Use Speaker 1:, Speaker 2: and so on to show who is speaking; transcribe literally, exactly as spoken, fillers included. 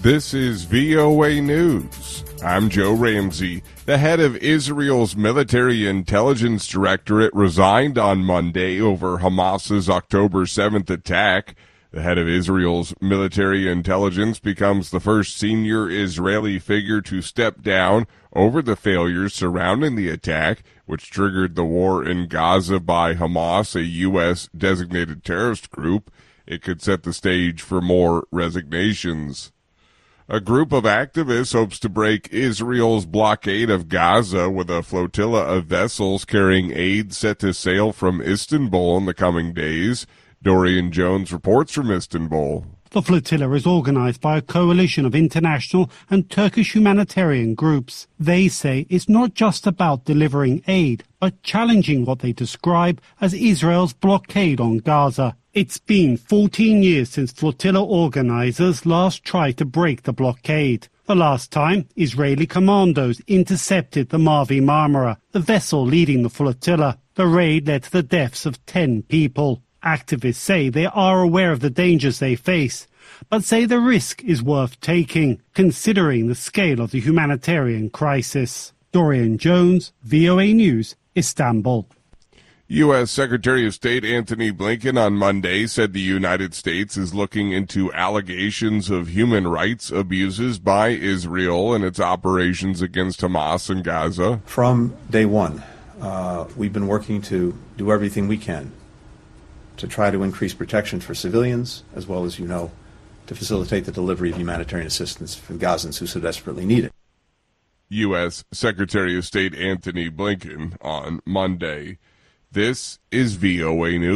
Speaker 1: This is V O A News. I'm Joe Ramsey. The head of Israel's military intelligence directorate resigned on Monday over Hamas's October seventh attack. The head of Israel's military intelligence becomes the first senior Israeli figure to step down over the failures surrounding the attack, which triggered the war in Gaza by Hamas, a U S designated terrorist group. It could set the stage for more resignations. A group of activists hopes to break Israel's blockade of Gaza with a flotilla of vessels carrying aid set to sail from Istanbul in the coming days. Dorian Jones reports from Istanbul.
Speaker 2: The flotilla is organized by a coalition of international and Turkish humanitarian groups. They say it's not just about delivering aid, but challenging what they describe as Israel's blockade on Gaza. It's been fourteen years since flotilla organizers last tried to break the blockade. The last time, Israeli commandos intercepted the Mavi Marmara, the vessel leading the flotilla. The raid led to the deaths of ten people. Activists say they are aware of the dangers they face, but say the risk is worth taking, considering the scale of the humanitarian crisis. Dorian Jones, V O A News, Istanbul.
Speaker 1: U S Secretary of State Antony Blinken on Monday said the United States is looking into allegations of human rights abuses by Israel in its operations against Hamas in Gaza.
Speaker 3: From day one, uh, we've been working to do everything we can to try to increase protection for civilians, as well as, you know, to facilitate the delivery of humanitarian assistance for Gazans who so desperately need it.
Speaker 1: U S Secretary of State Antony Blinken on Monday. This is V O A News.